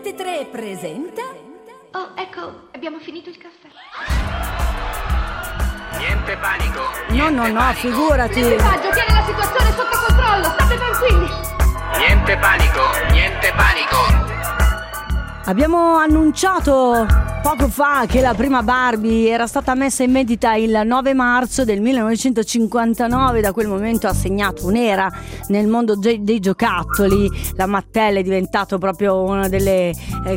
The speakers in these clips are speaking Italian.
Rete3 presenta... Oh, ecco, abbiamo finito il caffè. Niente panico. No, figurati. L'equipaggio tiene la situazione sotto controllo, state tranquilli. Niente panico. Abbiamo annunciato poco fa che la prima Barbie era stata messa in vendita il 9 marzo del 1959. Da quel momento ha segnato un'era nel mondo dei giocattoli. La Mattel è diventato proprio una delle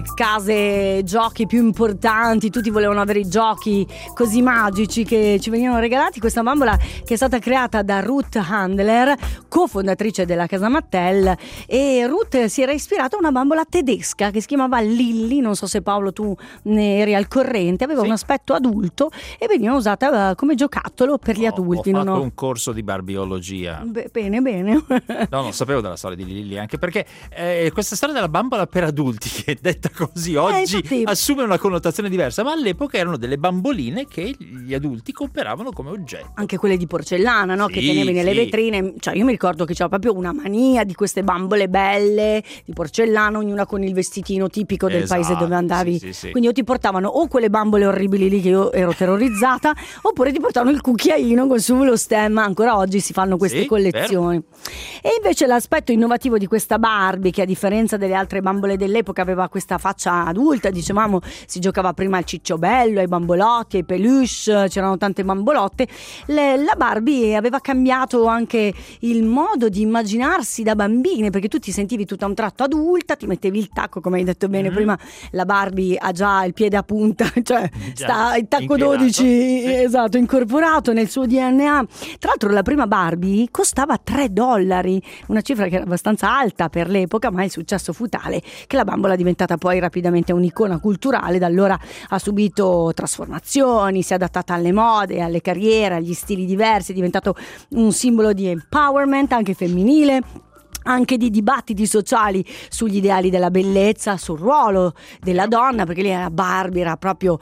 case giochi più importanti. Tutti volevano avere i giochi così magici che ci venivano regalati. Questa bambola che è stata creata da Ruth Handler, cofondatrice della casa Mattel, e Ruth si era ispirata a una bambola tedesca che si chiamava Lilly. Non so se Paolo tu ne eri al corrente. Aveva un aspetto adulto e veniva usata come giocattolo per gli adulti. Ho fatto un corso di barbiologia. Bene. No, non sapevo della storia di Lilly, anche perché questa storia della bambola per adulti, che è detta così oggi, infatti, assume una connotazione diversa, ma all'epoca erano delle bamboline che gli adulti compravano come oggetto. Anche quelle di porcellana, no? Sì, che tenevi nelle vetrine. Cioè, io mi ricordo che c'era proprio una mania di queste bambole belle di porcellana, ognuna con il vestitino tipico del paese dove andavi. Sì. Quindi o ti portavano o quelle bambole orribili lì che io ero terrorizzata, oppure ti portavano il cucchiaino con su lo stemma. Ancora oggi si fanno queste collezioni. E invece l'aspetto innovativo di questa Barbie, che a differenza delle altre bambole dell'epoca aveva questa faccia adulta, dicevamo, si giocava prima al cicciobello, ai bambolotti, ai peluche, c'erano tante bambolotte. La Barbie aveva cambiato anche il modo di immaginarsi da bambine, perché tu ti sentivi tutto a un tratto adulta, ti mettevi il tacco, come hai detto bene prima, la Barbie ha già il piede a punta, cioè sta il tacco inchinato. 12, esatto, incorporato nel suo DNA. Tra l'altro la prima Barbie costava $3, una cifra che era abbastanza alta per l'epoca, ma il successo fu tale che la bambola è diventata poi rapidamente un'icona culturale. Da allora ha subito trasformazioni, si è adattata alle mode, alle carriere, agli stili diversi, è diventato un simbolo di empowerment anche femminile, anche di dibattiti sociali sugli ideali della bellezza, sul ruolo della donna, perché lì la Barbie era proprio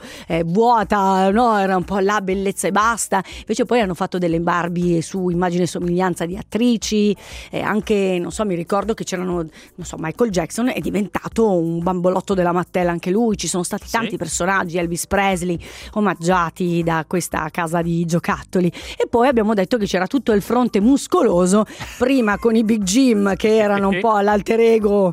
vuota, no? Era un po' la bellezza e basta. Invece poi hanno fatto delle Barbie su immagine e somiglianza di attrici, anche, non so, mi ricordo che c'erano, non so, Michael Jackson è diventato un bambolotto della Mattel anche lui. Ci sono stati tanti personaggi, Elvis Presley, omaggiati da questa casa di giocattoli. E poi abbiamo detto che c'era tutto il fronte muscoloso, prima con i Big Jim, che erano un po' l'alter ego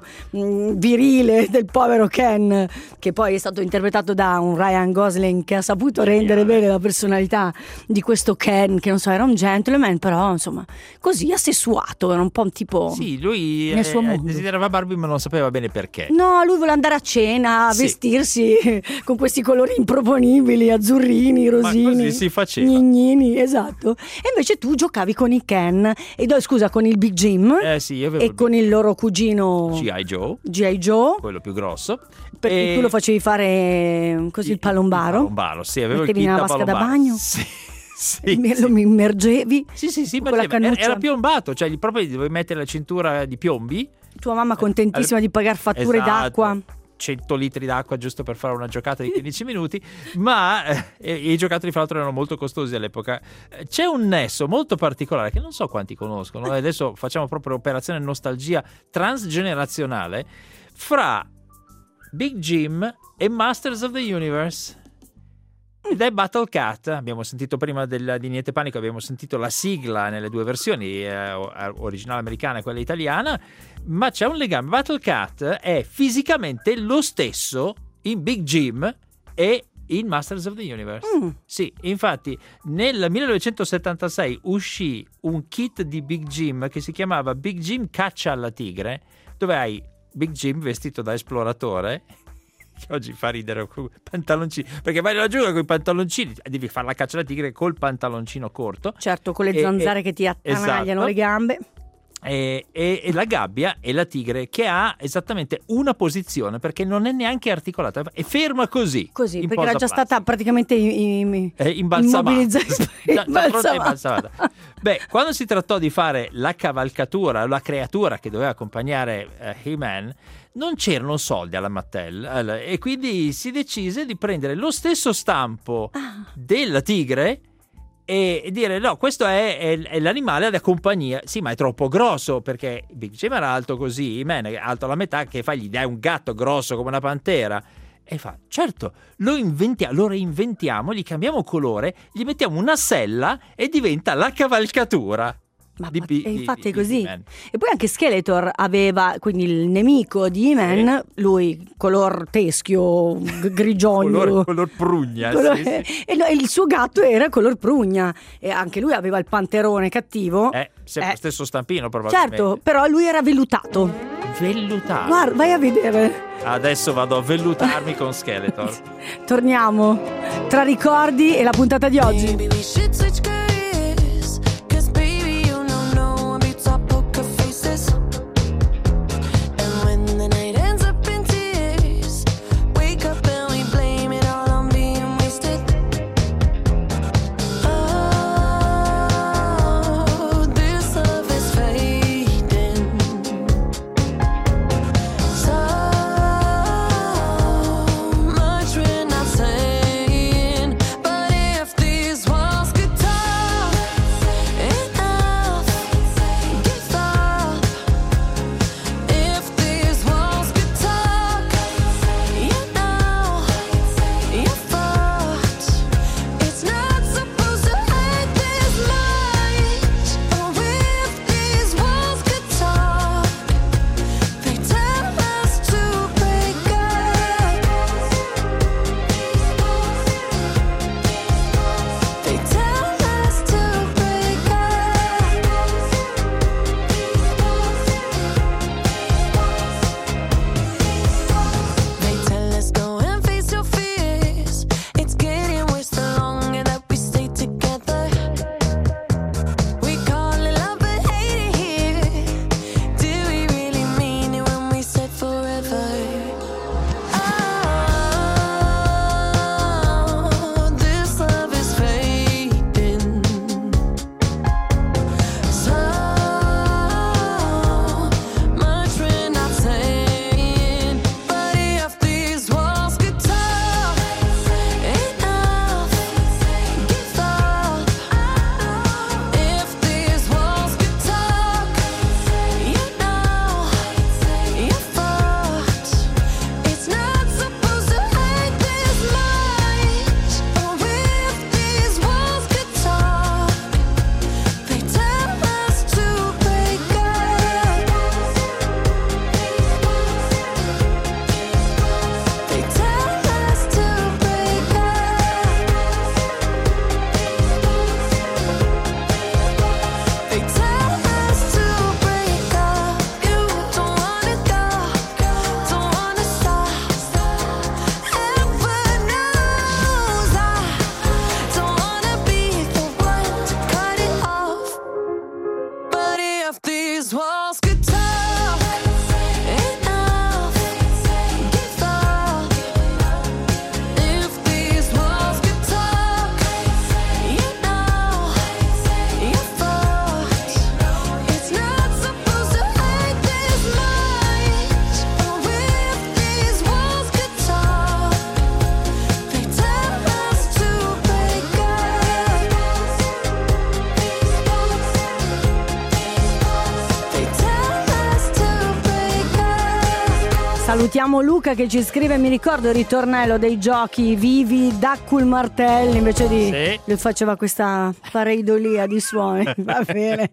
virile del povero Ken, che poi è stato interpretato da un Ryan Gosling che ha saputo rendere bene la personalità di questo Ken, che non so, era un gentleman, però insomma così assessuato, era un po' un tipo lui nel suo mondo. desiderava Barbie, ma non sapeva bene perché. No, lui vuole andare a cena, vestirsi con questi colori improponibili, azzurrini, rosini, ma così si faceva. gnignini, esatto. E invece tu giocavi con i Ken con il Big Jim. Sì, io avevo e con il loro cugino G.I. Joe, quello più grosso, perché tu lo facevi fare così il palombaro, sì, avevo mettevi il kit nella vasca da bagno, sì, lo immergevi, con la cannuccia. Era piombato, cioè proprio dovevi mettere la cintura di piombi. Tua mamma contentissima di pagare fatture d'acqua, 100 litri d'acqua giusto per fare una giocata di 15 minuti, ma i giocattoli fra l'altro erano molto costosi all'epoca. C'è un nesso molto particolare che non so quanti conoscono, adesso facciamo proprio operazione nostalgia transgenerazionale, fra Big Jim e Masters of the Universe. Ed è Battle Cat. Abbiamo sentito prima di Niente Panico, abbiamo sentito la sigla nelle due versioni, originale americana e quella italiana, ma c'è un legame. Battle Cat è fisicamente lo stesso in Big Jim e in Masters of the Universe. Sì, infatti nel 1976 uscì un kit di Big Jim che si chiamava Big Jim Caccia alla Tigre, dove hai Big Jim vestito da esploratore, che oggi fa ridere, con pantaloncini, perché vai nella giungla con i pantaloncini, devi fare la caccia alla tigre col pantaloncino corto, certo, con le zanzare che ti attanagliano le gambe, e la gabbia e la tigre che ha esattamente una posizione, perché non è neanche articolata, è ferma così perché era già stata praticamente imbalsamata. Beh, quando si trattò di fare la cavalcatura, la creatura che doveva accompagnare He-Man, non c'erano soldi alla Mattel, e quindi si decise di prendere lo stesso stampo della tigre e dire no, questo è l'animale da compagnia. Sì, ma è troppo grosso, perché Big Jim era alto così, Man è alto la metà, che fai? Gli dai un gatto grosso come una pantera? E fa, certo, lo reinventiamo, gli cambiamo colore, gli mettiamo una sella e diventa la cavalcatura. Infatti è così. E poi anche Skeletor aveva, quindi il nemico di He-Man, lui color teschio, grigiogno, color prugna, sì. E il suo gatto era color prugna, e anche lui aveva il panterone cattivo, sempre stesso stampino probabilmente. Certo, però lui era vellutato. Guarda, vai a vedere. Adesso vado a vellutarmi con Skeletor. Torniamo tra ricordi e la puntata di oggi. Salutiamo Luca che ci scrive: mi ricordo il ritornello dei giochi vivi Daccul Martelli, invece di lui faceva questa pareidolia di suoni, va bene,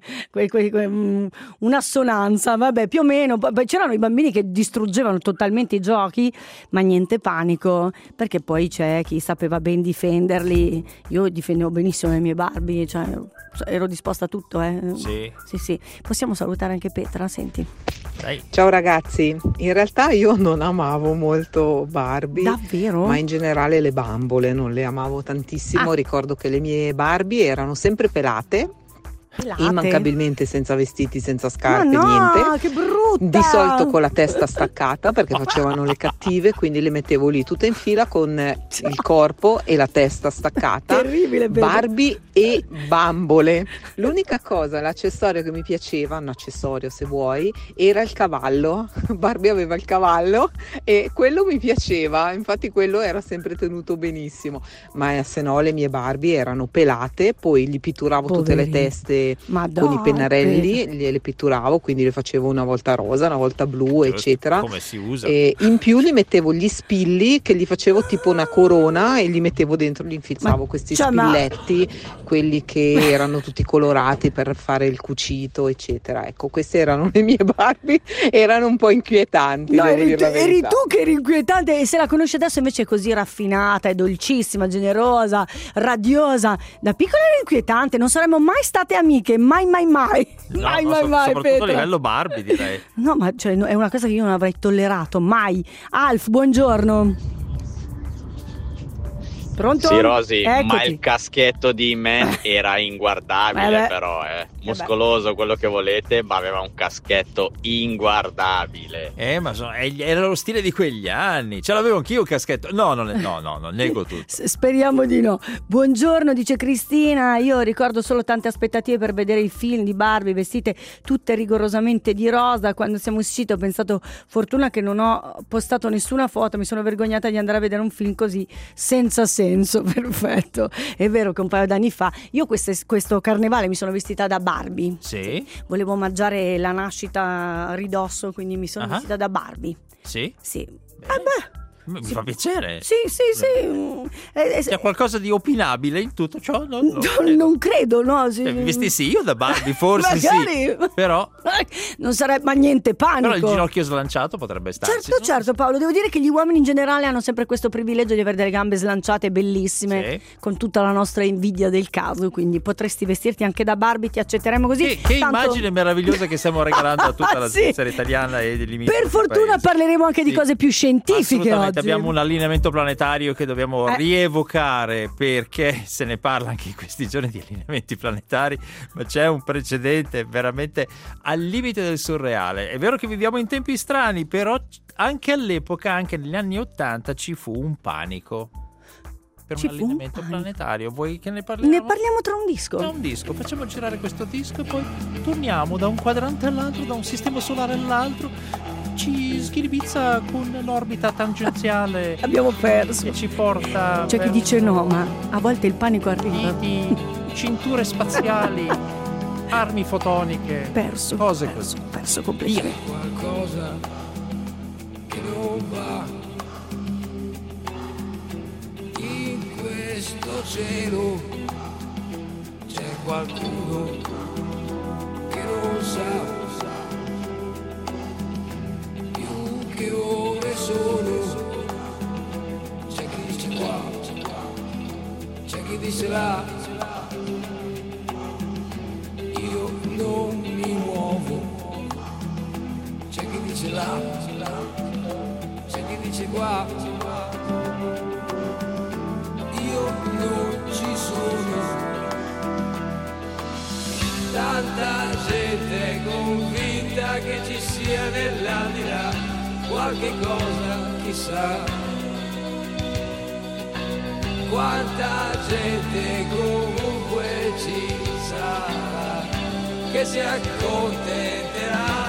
un'assonanza, vabbè, più o meno. Poi c'erano i bambini che distruggevano totalmente i giochi, ma niente panico, perché poi c'è chi sapeva ben difenderli. Io difendevo benissimo le mie Barbie, cioè ero disposta a tutto, Sì. Possiamo salutare anche Petra, senti. Dai. Ciao ragazzi, in realtà io non amavo molto Barbie. Davvero? Ma in generale le bambole non le amavo tantissimo. Ricordo che le mie Barbie erano sempre pelate pelate. Immancabilmente senza vestiti, senza scarpe, Ma no, niente. che brutta! Di solito con la testa staccata perché facevano le cattive, quindi le mettevo lì tutte in fila con il corpo e la testa staccata. Terribile, Barbie e bambole. L'unica cosa, l'accessorio che mi piaceva, un accessorio se vuoi, era il cavallo. Barbie aveva il cavallo e quello mi piaceva, infatti quello era sempre tenuto benissimo, ma se no le mie Barbie erano pelate, poi gli pitturavo tutte le teste con i pennarelli, gliele pitturavo, quindi le facevo una volta rosa, una volta blu, eccetera. Come si usa? E in più gli mettevo gli spilli che gli facevo tipo una corona e gli mettevo dentro, gli infilzavo questi spilletti, quelli che erano tutti colorati per fare il cucito, eccetera. Ecco, queste erano le mie Barbie, erano un po' inquietanti. No, eri tu che eri inquietante, e se la conosci adesso invece è così raffinata, è dolcissima, generosa, radiosa. Da piccola era inquietante, non saremmo mai state amiche, mai. No, mai, soprattutto Petra. a livello Barbie, direi. No, ma cioè, è una cosa che io non avrei tollerato mai. Alf, buongiorno. Pronto? Sì, Rosy, Eccoti. ma il caschetto di Man era inguardabile, però, muscoloso, quello che volete, ma aveva un caschetto inguardabile. Ma era lo stile di quegli anni. Ce l'avevo anch'io il caschetto. No, nego tutto. Speriamo di no. Buongiorno, dice Cristina. Io ricordo solo tante aspettative per vedere il film di Barbie vestite tutte rigorosamente di rosa. Quando siamo usciti ho pensato, fortuna che non ho postato nessuna foto, mi sono vergognata di andare a vedere un film così senza senso. Perfetto. È vero che un paio d'anni fa io questo carnevale mi sono vestita da Barbie. Sì. Volevo omaggiare la nascita a ridosso, quindi mi sono vestita da Barbie. Sì? Sì. Mi fa piacere. Sì. C'è qualcosa di opinabile in tutto ciò? Non credo, no. Mi vestissi io da Barbie, forse magari. Sì. Però non sarebbe ma niente panico. Però il ginocchio slanciato potrebbe starci. Certo, Paolo. Devo dire che gli uomini in generale hanno sempre questo privilegio di avere delle gambe slanciate bellissime, con tutta la nostra invidia del caso. Quindi potresti vestirti anche da Barbie, ti accetteremo così. Che immagine meravigliosa che stiamo regalando a tutta la Svizzera italiana e dei limiti. Per fortuna parleremo anche di cose più scientifiche oggi. Abbiamo un allineamento planetario che dobbiamo rievocare, perché se ne parla anche in questi giorni di allineamenti planetari, ma c'è un precedente veramente al limite del surreale. È vero che viviamo in tempi strani, però anche all'epoca, anche negli anni '80, ci fu un panico per un allineamento planetario. Vuoi che ne parliamo? Ne parliamo tra un disco. Facciamo girare questo disco e poi torniamo da un quadrante all'altro, da un sistema solare all'altro. Ci schiribizza con l'orbita tangenziale. Abbiamo perso. E ci porta. C'è chi dice no, ma a volte il panico arriva. Cinture spaziali, armi fotoniche. Perso completamente. C'è qualcosa che non va in questo cielo. C'è qualcuno che non sa che ore sono. C'è chi dice qua, c'è chi dice là. Io non mi muovo. C'è chi dice là, c'è chi dice qua. Io non ci sono. Tanta gente è convinta che ci sia nell'aldilà qualche cosa, chissà. Quanta gente comunque ci sarà che si accontenterà.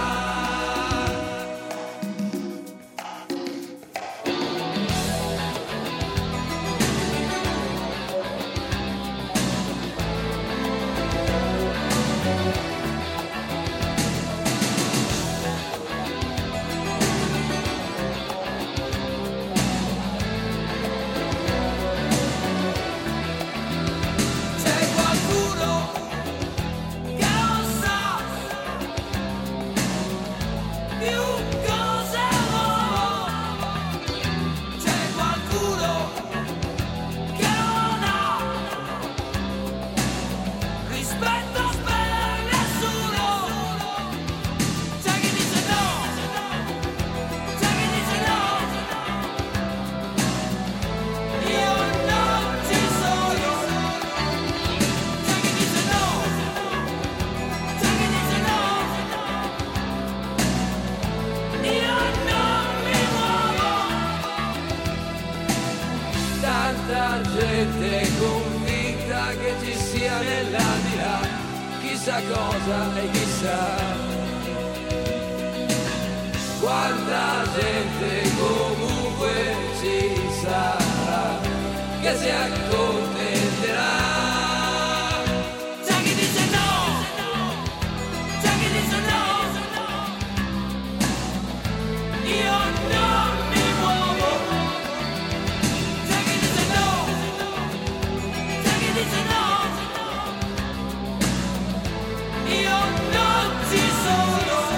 gente convinta che ci sia nell'aldilà chissà cosa e chissà quanta gente comunque ci sarà che si accontenterà. C'è chi dice no, c'è chi dice no, io non mi muovo. C'è chi dice no, c'è chi dice no, io non ci sono.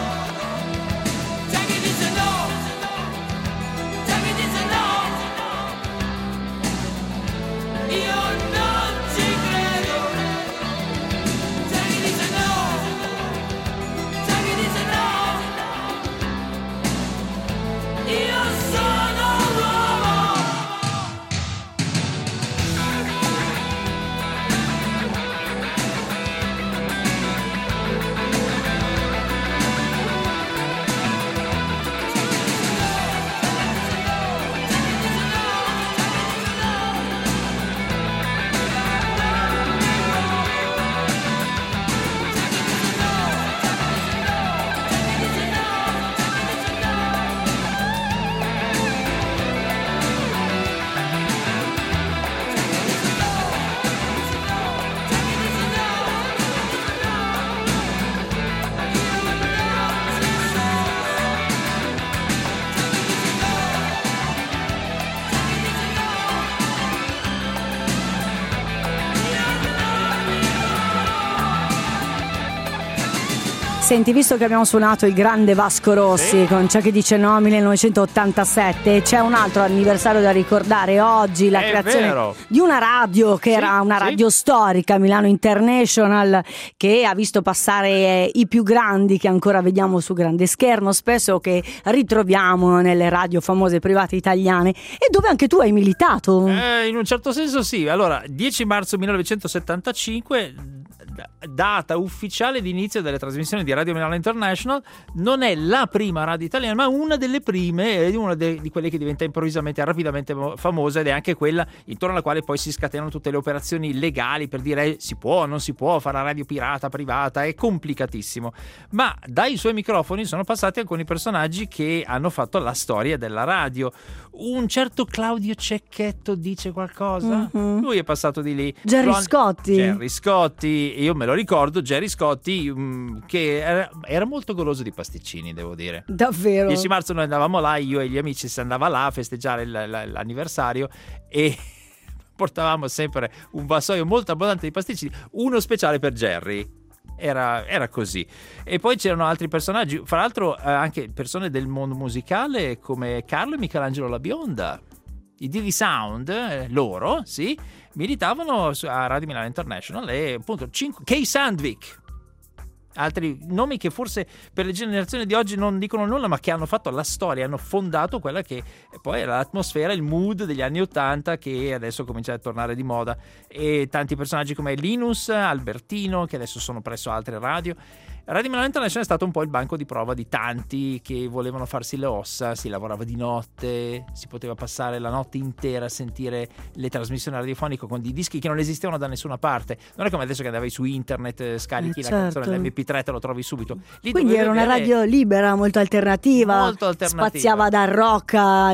Senti, visto che abbiamo suonato il grande Vasco Rossi con C'è chi dice no 1987, c'è un altro anniversario da ricordare oggi, la creazione di una radio che era una radio storica, Milano International, che ha visto passare i più grandi che ancora vediamo su grande schermo, spesso che ritroviamo nelle radio famose private italiane, e dove anche tu hai militato. In un certo senso sì. Allora, 10 marzo 1975, data ufficiale di inizio delle trasmissioni di Radio Milano International. Non è la prima radio italiana, ma una delle prime, una di quelle che diventa improvvisamente rapidamente famosa, ed è anche quella intorno alla quale poi si scatenano tutte le operazioni legali per dire si può, non si può fare la radio pirata privata. È complicatissimo, ma dai suoi microfoni sono passati alcuni personaggi che hanno fatto la storia della radio. Un certo Claudio Cecchetto dice qualcosa? Lui è passato di lì. Gerry Scotti, io me lo ricordo, Gerry Scotti, che era molto goloso di pasticcini, devo dire. Davvero? 10 marzo noi andavamo là, io e gli amici si andava là a festeggiare l'anniversario, e portavamo sempre un vassoio molto abbondante di pasticcini, uno speciale per Gerry. Era così. E poi c'erano altri personaggi, fra l'altro anche persone del mondo musicale come Carlo e Michelangelo La Bionda, i Divi Sound, loro sì, militavano a Radio Milano International, e appunto Kay Sandvik, altri nomi che forse per le generazioni di oggi non dicono nulla, ma che hanno fatto la storia, hanno fondato quella che poi era l'atmosfera, il mood degli anni '80, che adesso comincia a tornare di moda. E tanti personaggi come Linus, Albertino, che adesso sono presso altre radio. Radio Milano International è stato un po' il banco di prova di tanti che volevano farsi le ossa. Si lavorava di notte, si poteva passare la notte intera a sentire le trasmissioni radiofoniche con dei dischi che non esistevano da nessuna parte. Non è come adesso che andavi su internet, scarichi la canzone, l'MP3, te lo trovi subito. Quindi era una radio libera, molto alternativa, spaziava dal rock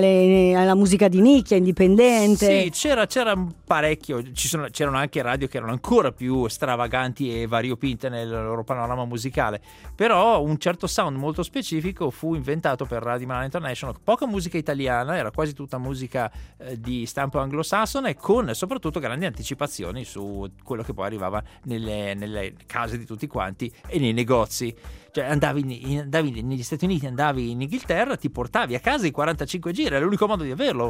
alla musica di nicchia, indipendente. Sì, c'era parecchio. C'erano anche radio che erano ancora più stravaganti e variopinte nel loro panorama musicale. Però un certo sound molto specifico fu inventato per Radio Milano International. Poca musica italiana, era quasi tutta musica di stampo anglosassone, con soprattutto grandi anticipazioni su quello che poi arrivava nelle case di tutti quanti e nei negozi. Cioè andavi negli Stati Uniti, andavi in Inghilterra, ti portavi a casa i 45 giri, era l'unico modo di averlo,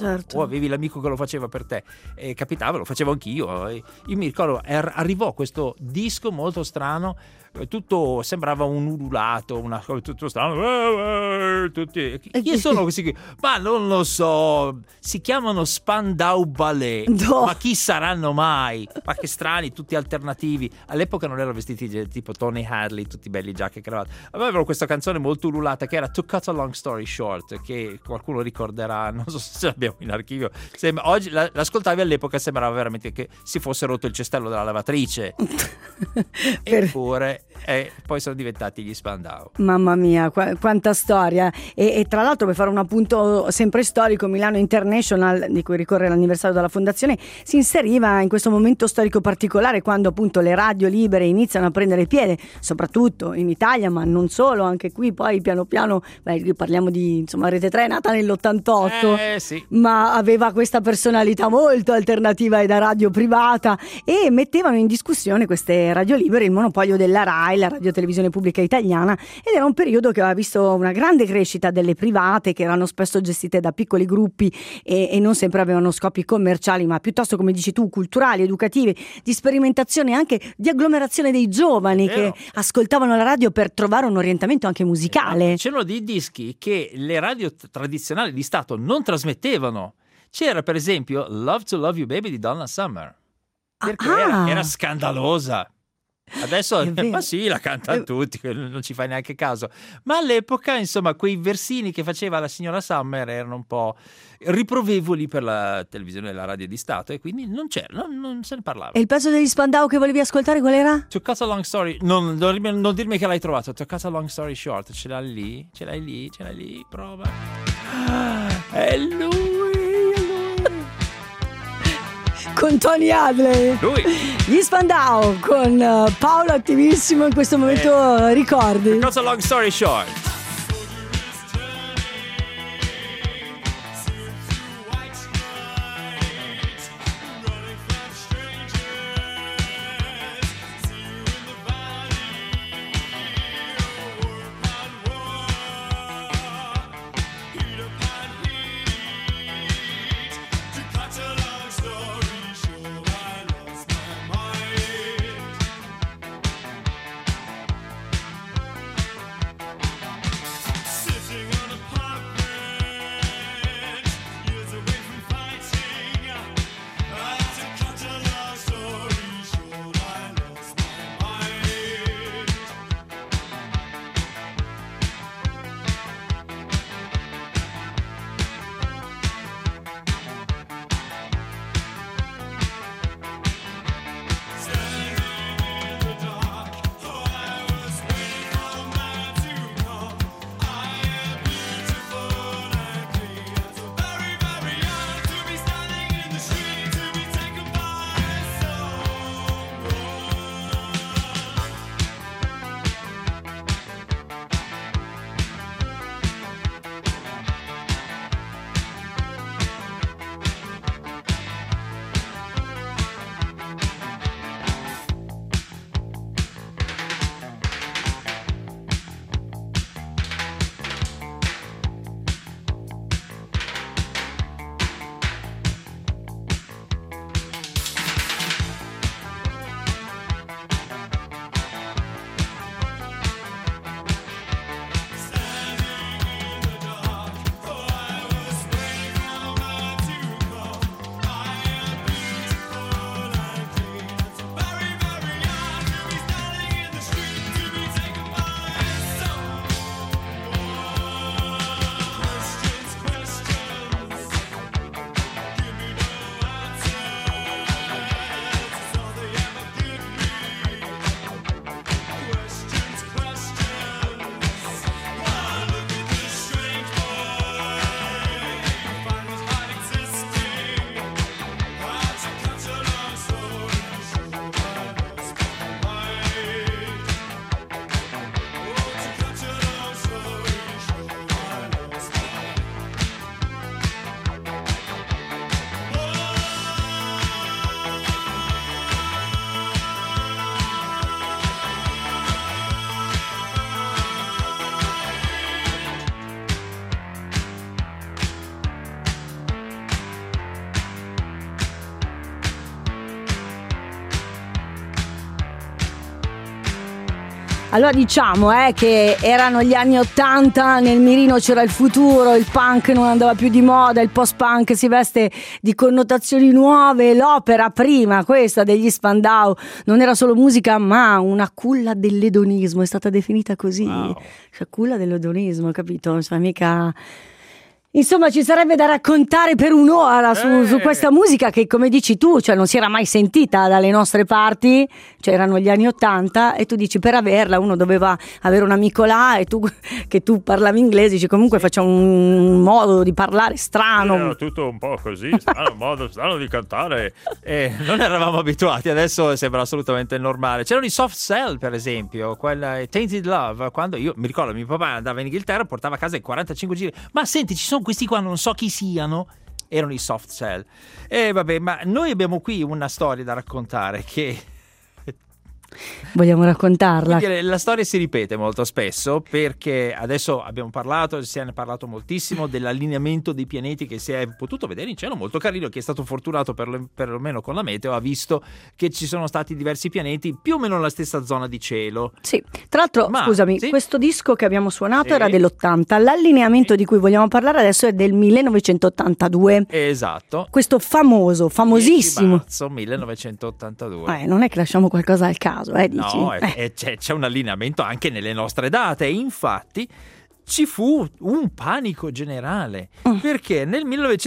o avevi l'amico che lo faceva per te, e capitava, lo facevo anch'io. Io mi ricordo, arrivò questo disco molto strano, tutto sembrava un ululato, tutto strano, chi sono questi qui? Ma non lo so, si chiamano Spandau Ballet, ma chi saranno mai? Ma che strani, tutti alternativi. All'epoca non erano vestiti tipo Tony Hadley, tutti belli già giacca e cravatta. Avevano questa canzone molto ululata che era To Cut a Long Story Short, che qualcuno ricorderà, non so se l'abbiamo in archivio. Oggi l'ascoltavi, all'epoca sembrava veramente che si fosse rotto il cestello della lavatrice. Eppure poi sono diventati gli Spandau. Mamma mia, quanta storia. E tra l'altro, per fare un appunto sempre storico, Milano International, di cui ricorre l'anniversario della fondazione, si inseriva in questo momento storico particolare, quando appunto le radio libere iniziano a prendere piede, soprattutto in Italia, ma non solo, anche qui poi piano piano, parliamo di, insomma, Rete 3 è nata nell'88, sì. ma aveva questa personalità molto alternativa e da radio privata, e mettevano in discussione queste radio libere, il monopolio della RAI, la radiotelevisione pubblica italiana, ed era un periodo che aveva visto una grande crescita delle private, che erano spesso gestite da piccoli gruppi e non sempre avevano scopi commerciali, ma piuttosto, come dici tu, culturali, educativi, di sperimentazione, anche di agglomerazione dei giovani che ascoltavano la radio per trovare un orientamento anche musicale. C'erano dei dischi che le radio tradizionali di Stato non trasmettevano. C'era per esempio Love to Love You Baby di Donna Summer, perché era scandalosa. Adesso ma sì, la cantano tutti, non ci fai neanche caso, ma all'epoca, insomma, quei versini che faceva la signora Summer erano un po' riprovevoli per la televisione e la radio di Stato, e quindi non se ne parlava. E il pezzo degli Spandau che volevi ascoltare qual era? To Cut a Long Story, non dirmi che l'hai trovato. To Cut a Long Story Short, ce l'hai lì, prova. È lui. Con Tony Hadley, lui. Gli Spandau con Paolo attivissimo in questo momento, ricordi? To Cut a Long Story Short. Allora diciamo che erano gli anni 80, nel mirino c'era il futuro, il punk non andava più di moda, il post-punk si veste di connotazioni nuove, l'opera prima, questa degli Spandau, non era solo musica ma una culla dell'edonismo, è stata definita così, cioè culla dell'edonismo, capito? Cioè mica... Insomma, ci sarebbe da raccontare per un'ora su questa musica che, come dici tu, cioè non si era mai sentita dalle nostre parti, cioè erano gli anni 80 e tu dici per averla uno doveva avere un amico là e tu che tu parlavi inglese dici comunque facciamo un modo di parlare strano. Era tutto un po' così, strano, modo strano di cantare e non eravamo abituati, adesso sembra assolutamente normale. C'erano i Soft Cell per esempio, quella Tainted Love, quando io mi ricordo mio papà andava in Inghilterra, portava a casa i 45 giri, ma senti ci sono questi qua non so chi siano, erano i Soft Cell. E vabbè, ma noi abbiamo qui una storia da raccontare che vogliamo raccontarla. La storia si ripete molto spesso perché adesso abbiamo parlato, si è parlato moltissimo dell'allineamento dei pianeti che si è potuto vedere in cielo, molto carino. Chi è stato fortunato perlomeno con la meteo ha visto che ci sono stati diversi pianeti più o meno nella stessa zona di cielo. Sì, tra l'altro scusami, sì? Questo disco che abbiamo suonato era dell'80, l'allineamento di cui vogliamo parlare adesso è del 1982. Esatto. Questo famosissimo 10 marzo 1982. Non è che lasciamo qualcosa al caso, dici? No, c'è un allineamento anche nelle nostre date. Infatti ci fu un panico generale perché nel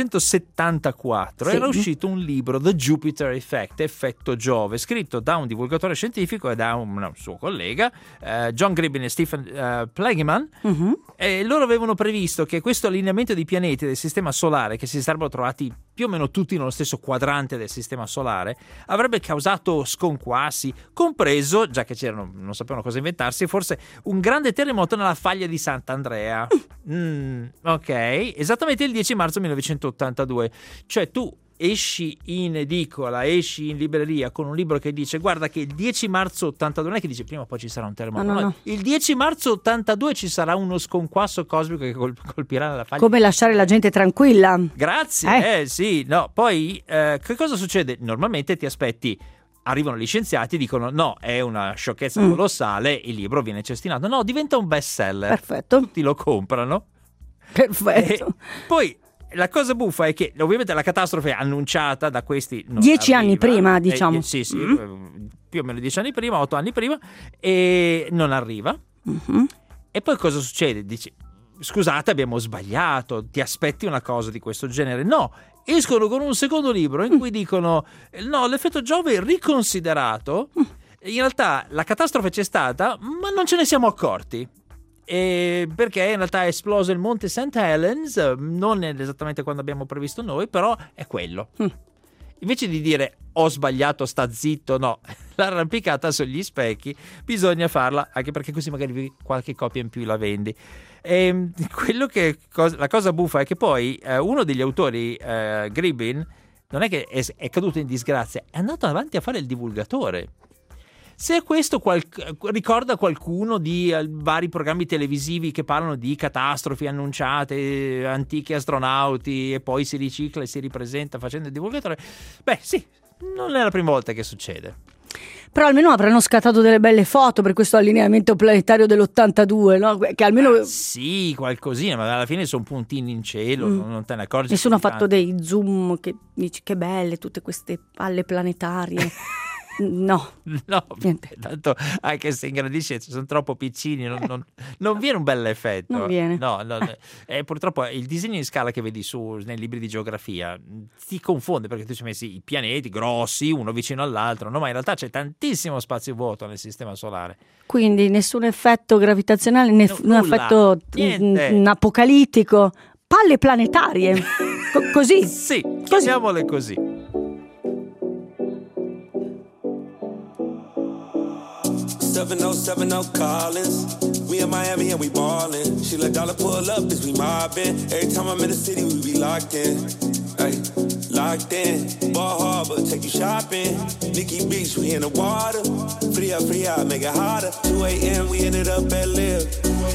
1974 era uscito un libro, The Jupiter Effect, effetto Giove, scritto da un divulgatore scientifico e da un suo collega, John Gribbin e Stephen Plegeman, e loro avevano previsto che questo allineamento di pianeti del sistema solare, che si sarebbero trovati più o meno tutti nello stesso quadrante del sistema solare, avrebbe causato sconquassi, compreso, già che c'erano, non sapevano cosa inventarsi, forse un grande terremoto nella faglia di Sant'Andrea. Ok, esattamente il 10 marzo 1982. Cioè tu esci in edicola, esci in libreria con un libro che dice guarda che il 10 marzo 82, non è che dice prima o poi ci sarà un terremoto, no. Il 10 marzo 82 ci sarà uno sconquasso cosmico che colpirà la faglia. Come lasciare la gente tranquilla. Grazie, sì, no. Poi che cosa succede? Normalmente ti aspetti, arrivano gli scienziati e dicono no, è una sciocchezza colossale, il libro viene cestinato, no, diventa un best seller. Perfetto. Tutti lo comprano. Perfetto. E poi la cosa buffa è che ovviamente la catastrofe è annunciata da questi 10 anni prima, diciamo. Sì, più o meno 10 anni prima, 8 anni prima, e non arriva. E poi cosa succede? Dici, scusate, abbiamo sbagliato, ti aspetti una cosa di questo genere? No, escono con un secondo libro in cui dicono no, l'effetto Giove è riconsiderato, in realtà la catastrofe c'è stata ma non ce ne siamo accorti. Perché in realtà è esploso il monte St. Helens, non è esattamente quando abbiamo previsto noi, però è quello. Invece di dire ho sbagliato, sta zitto, no, l'arrampicata sugli specchi bisogna farla, anche perché così magari qualche copia in più la vendi. E quello che la cosa buffa è che poi uno degli autori, Gribbin, non è che è caduto in disgrazia, è andato avanti a fare il divulgatore. Se questo ricorda qualcuno di vari programmi televisivi che parlano di catastrofi annunciate, antichi astronauti, e poi si ricicla e si ripresenta facendo il divulgatore, beh sì, non è la prima volta che succede. Però almeno avranno scattato delle belle foto per questo allineamento planetario dell'82, no? Che almeno sì, qualcosina, ma alla fine sono puntini in cielo, non te ne accorgi. Nessuno ha fatto dei zoom che dici che belle tutte queste palle planetarie. No, niente. Tanto anche se ingrandisce sono troppo piccini, non viene un bel effetto. Non viene. No. Purtroppo il disegno in scala che vedi nei libri di geografia ti confonde, perché tu ci hai messi i pianeti grossi uno vicino all'altro, no? Ma in realtà c'è tantissimo spazio vuoto nel sistema solare. Quindi nessun effetto gravitazionale, nessun effetto apocalittico. Palle planetarie. Così. Sì, chiamiamole così. 7070 Collins. We in Miami and we ballin'. She let dollar pull up, bitch, we mobbin'. Every time I'm in the city, we be locked in. Ay, locked in. Ball Harbor, take you shopping. Nikki Beach, we in the water. Free up, make it hotter. 2 a.m., we ended up at Live.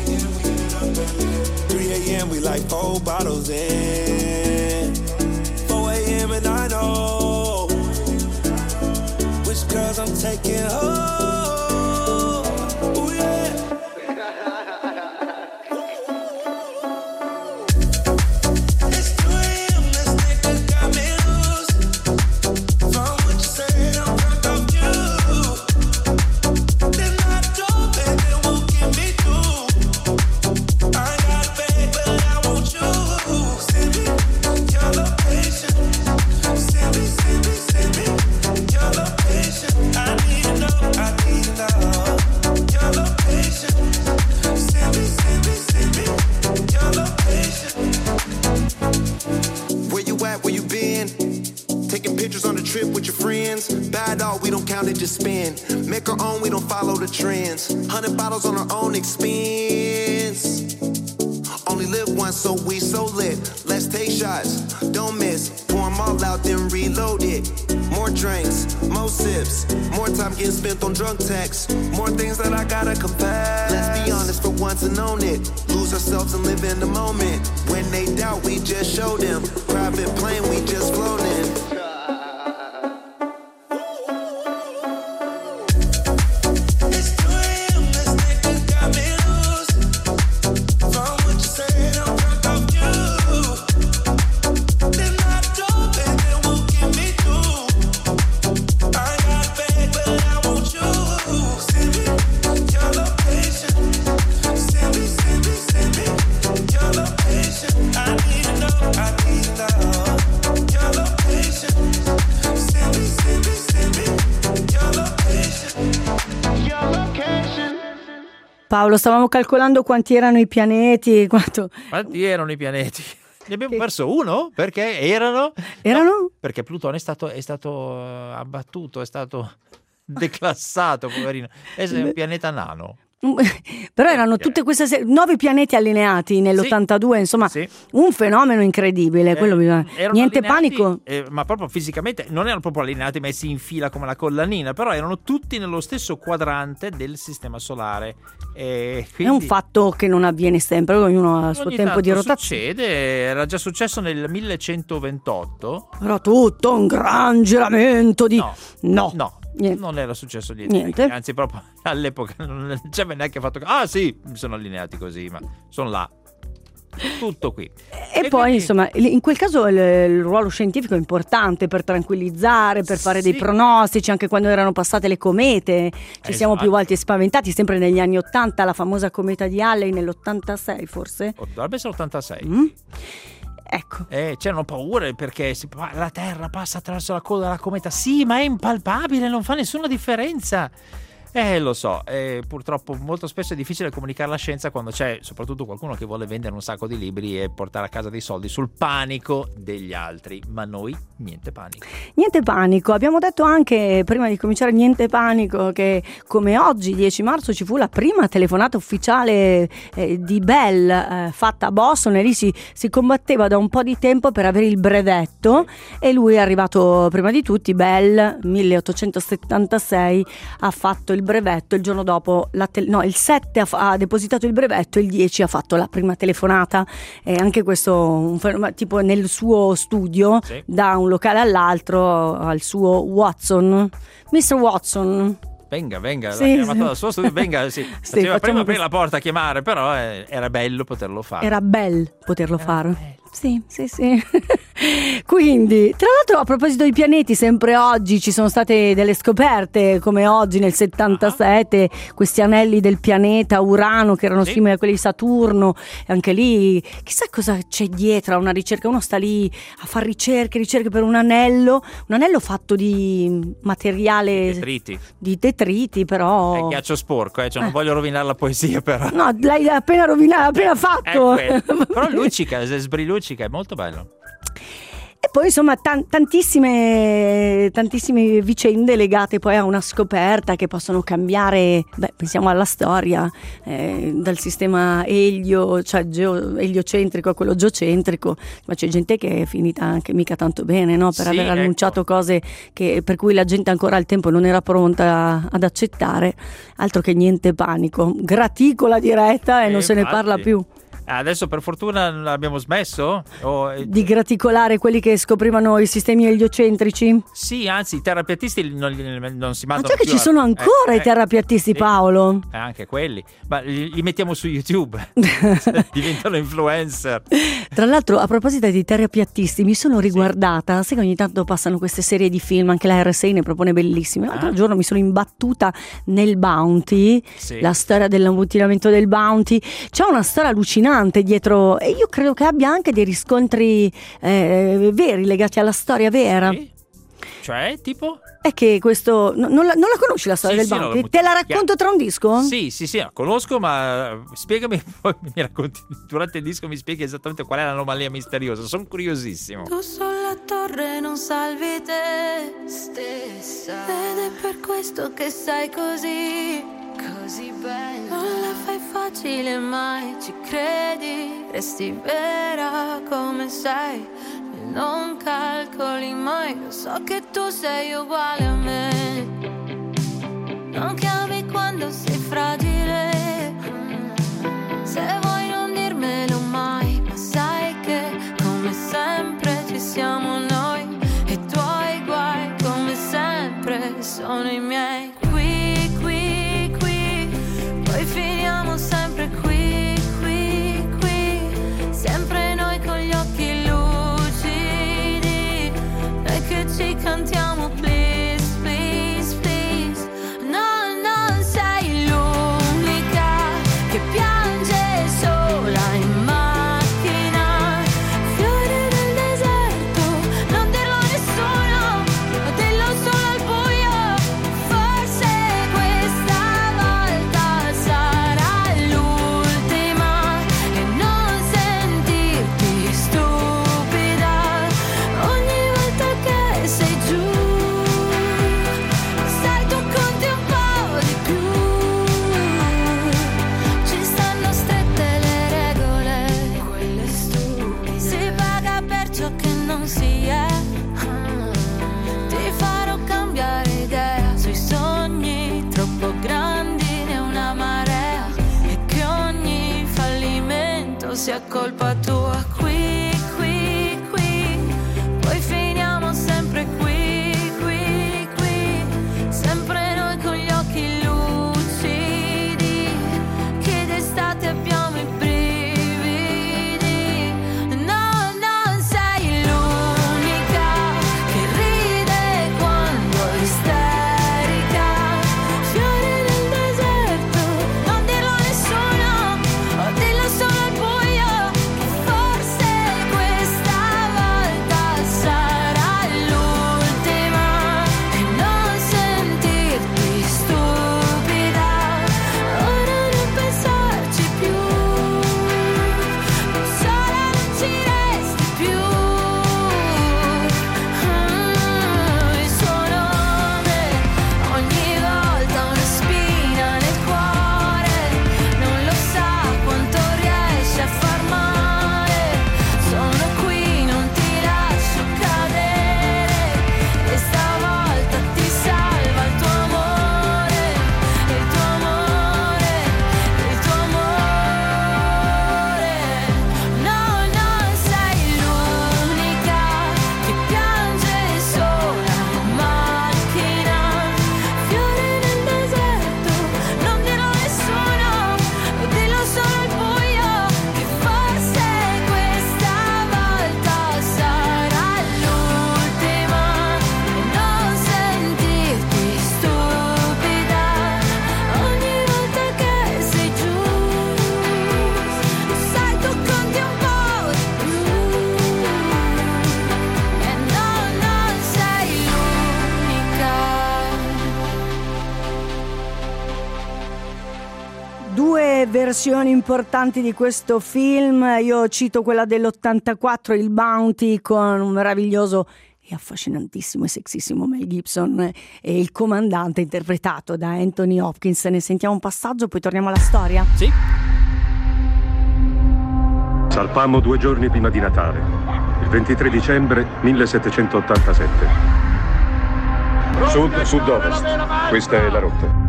3 a.m., we like 4 bottles in. 4 a.m. and I know which girls I'm taking home. Ooh, yeah. at, where you been? Taking pictures on the trip with your friends. Bad all, we don't count it, just spend. Make our own, we don't follow the trends. 100 bottles on our own expense. Only live once, so we so lit. Let's take shots, don't miss. Pour 'em all out, then reload it. More drinks, more sips. More time getting spent on drunk texts. More things that I gotta confess. Let's be honest for once and own it. Lose ourselves and live in the moment. When they doubt, we just show them. Private plane, we just floating. Paolo, stavamo calcolando quanti erano i pianeti. Quanti erano i pianeti? Ne abbiamo perso uno? Perché erano? No, perché Plutone è stato abbattuto, è stato declassato, poverino. È un pianeta nano. Però erano tutte queste 9 pianeti allineati nell'82, insomma, un fenomeno incredibile. Niente allineati, panico. Ma proprio fisicamente non erano proprio allineati, messi in fila come la collanina, però erano tutti nello stesso quadrante del sistema solare. Quindi, è un fatto che non avviene sempre, ognuno ha il suo tempo di rotazione. Succede, era già successo nel 1128. Però tutto un gran giramento di... No. Niente. Non era successo niente. Anzi, proprio all'epoca non ci aveva neanche fatto. Ah, sì, mi sono allineati così, ma sono là. Tutto qui. E poi, quindi, insomma, in quel caso il ruolo scientifico è importante per tranquillizzare, per fare dei pronostici, anche quando erano passate le comete. Ci siamo più volte spaventati, sempre negli anni 80, la famosa cometa di Halley nell'86 forse. Dovrebbe essere 86. Ecco. C'erano paure perché la Terra passa attraverso la coda della cometa. Sì, ma è impalpabile, non fa nessuna differenza. Lo so, purtroppo molto spesso è difficile comunicare la scienza quando c'è soprattutto qualcuno che vuole vendere un sacco di libri e portare a casa dei soldi sul panico degli altri, ma noi niente panico. Niente panico, abbiamo detto anche prima di cominciare niente panico che come oggi 10 marzo ci fu la prima telefonata ufficiale di Bell fatta a Boston e lì si combatteva da un po' di tempo per avere il brevetto e lui è arrivato prima di tutti. Bell 1876 ha fatto il brevetto, il giorno dopo il 7 ha depositato il brevetto, il 10 ha fatto la prima telefonata. E anche questo tipo nel suo studio, da un locale all'altro, al suo Watson, Mr. Watson, venga, l'ha chiamato dal suo studio, venga, faceva prima aprire la porta a chiamare, però era bello poterlo fare. Era bello poterlo fare. Sì. Quindi, tra l'altro, a proposito di pianeti, sempre oggi ci sono state delle scoperte, come oggi nel 77, questi anelli del pianeta Urano che erano simili a quelli di Saturno. Anche lì, chissà cosa c'è dietro a una ricerca. Uno sta lì a fare ricerche per un anello fatto di materiale di detriti, però è ghiaccio sporco, non voglio rovinare la poesia, però no, l'hai appena rovinato, appena fatto. Però luccica, sbriluccica, è molto bello. E poi insomma tantissime vicende legate poi a una scoperta che possono cambiare, pensiamo alla storia, dal sistema eliocentrico a quello geocentrico, ma c'è gente che è finita anche mica tanto bene, no? Per aver annunciato cose per cui la gente ancora al tempo non era pronta ad accettare. Altro che niente panico, graticola diretta e non se ne parla più. Adesso per fortuna l'abbiamo smesso? Di graticolare quelli che scoprivano i sistemi eliocentrici? Sì, anzi i terrapiattisti non si mandano più. Ma che ci sono ancora i terrapiattisti, Paolo? Anche quelli, ma li mettiamo su YouTube, diventano influencer. Tra l'altro, a proposito di terrapiattisti, mi sono riguardata, sai che ogni tanto passano queste serie di film, anche la RSI ne propone bellissime. L'altro giorno mi sono imbattuta nel Bounty, la storia dell'ammutinamento del Bounty. C'è una storia allucinante dietro e io credo che abbia anche dei riscontri veri legati alla storia vera. Cioè, tipo? È che questo non la conosci la storia del Bounty? Te la racconto tra un disco? Sì, la conosco, ma spiegami, poi mi racconti durante il disco, mi spieghi esattamente qual è l'anomalia misteriosa. Sono curiosissimo. Tu sulla torre non salvi te stessa, ed è per questo che sei così bella. Non la fai facile mai, ci credi, resti vera come sei e non calcoli mai. Lo so che tu sei uguale a me, non chiami quando sei fragile, se vuoi non dirmelo mai, ma sai che come sempre ci siamo noi, e i tuoi guai come sempre sono i miei. Poi finiamo sempre qui, sempre noi con gli occhi lucidi, noi che ci cantiamo please, please, please. No, non sei l'unica che piange sola in macchina, fiore nel deserto, non dirlo a nessuno, dillo solo al buio, forse questa volta sarà l'ultima, e non sentirti stupida ogni volta che sei giù. Sai, tu conti un po' di più, ci stanno strette le regole, quelle stupide. Si paga per ciò che non si è, ti farò cambiare idea sui sogni troppo grandi, ne una marea, e che ogni fallimento sia colpa tua. Qui, poi finiamo sempre qui, sempre noi con gli occhi lucidi, che d'estate abbiamo i brividi. No, non sei l'unica che ride quando è isterica, fiore nel deserto, non dirlo a nessuno, dillo solo al buio, che forse questa volta sarà l'ultima, e non sentirti stupida, ora non pensarci più, sola non ci resti più. Il suo nome ogni volta una spina nel cuore, non lo sa quanto riesce a far male. Sono qui, non ti lascio cadere, e stavolta ti salva il tuo amore, il tuo amore, il tuo amore. No, non sei l'unica che piange sola in macchina, fiore nel deserto, non dirlo a nessuno, dillo solo al buio, che forse questa volta sarà l'ultima, e non sentirti stupida ogni volta che sei giù. Sai, tu conti un po' di più, e no, non sei l'unica. Due versioni importanti di questo film, io cito quella dell'84, il Bounty, con un meraviglioso e affascinantissimo e sexissimo Mel Gibson e il comandante interpretato da Anthony Hopkins. Ne sentiamo un passaggio, poi torniamo alla storia. Sì. Salpammo 2 giorni prima di Natale, il 23 dicembre 1787. Sud-sud-ovest. Questa è la rotta.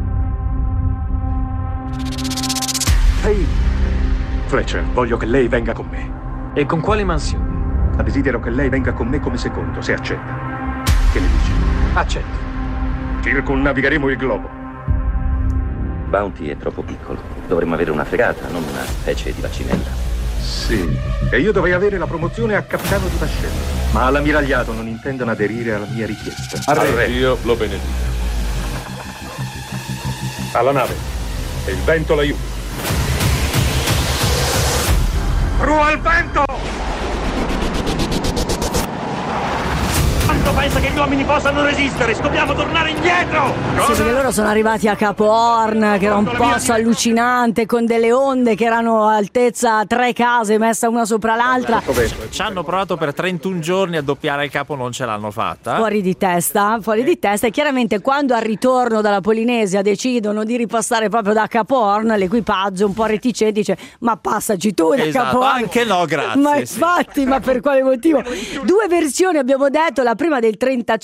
Ehi, Fletcher, voglio che lei venga con me. E con quale mansione? Desidero che lei venga con me come secondo, se accetta. Che ne dice? Accetto. Circumnavigheremo il globo. Bounty è troppo piccolo. Dovremmo avere una fregata, non una specie di vaccinella. Sì. E io dovrei avere la promozione a capitano di vascello. Ma l'ammiragliato non intendono aderire alla mia richiesta. Al re. Dio lo benedica. Alla nave. E il vento l'aiuti. Prua al vento! Questo pensa che gli uomini possano resistere. Dobbiamo tornare indietro. Sì, perché loro sono arrivati a Capo Horn, che era un posto allucinante, con delle onde che erano a altezza 3 case messa una sopra l'altra. Ci hanno provato per 31 giorni a doppiare il capo, non ce l'hanno fatta. Fuori di testa. E chiaramente quando al ritorno dalla Polinesia decidono di ripassare proprio da Capo Horn, l'equipaggio un po' reticente dice: ma passaci tu da Capo Horn. Anche no, grazie. Ma infatti, ma per quale motivo? 2 versioni abbiamo detto, la prima del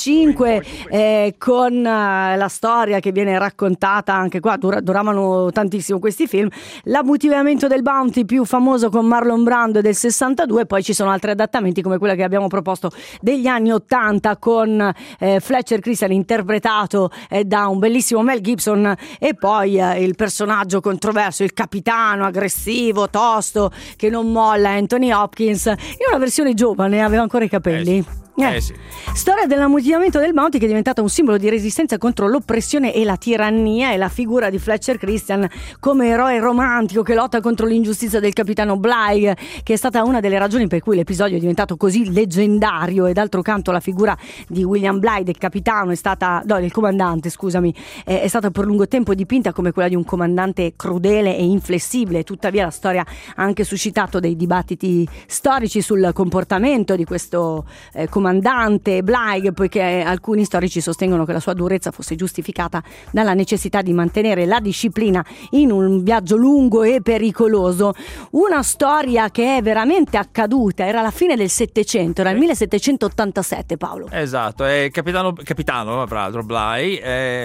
35 con la storia che viene raccontata anche qua, duravano tantissimo questi film, l'ammutinamento del Bounty più famoso con Marlon Brando del 62, poi ci sono altri adattamenti come quella che abbiamo proposto degli anni 80 con Fletcher Christian interpretato da un bellissimo Mel Gibson, e poi il personaggio controverso, il capitano aggressivo, tosto, che non molla, Anthony Hopkins, in una versione giovane, aveva ancora i capelli. Sì. Storia dell'ammutinamento del Bounty, che è diventata un simbolo di resistenza contro l'oppressione e la tirannia, e la figura di Fletcher Christian come eroe romantico che lotta contro l'ingiustizia del capitano Bligh, che è stata una delle ragioni per cui l'episodio è diventato così leggendario. E d'altro canto la figura di William Bligh, del capitano, del comandante, scusami, è stata per lungo tempo dipinta come quella di un comandante crudele e inflessibile. Tuttavia la storia ha anche suscitato dei dibattiti storici sul comportamento di questo comandante Bligh, poiché alcuni storici sostengono che la sua durezza fosse giustificata dalla necessità di mantenere la disciplina in un viaggio lungo e pericoloso. Una storia che è veramente accaduta, era la fine del Settecento, era il 1787, Paolo. Esatto, è capitano tra l'altro Bligh,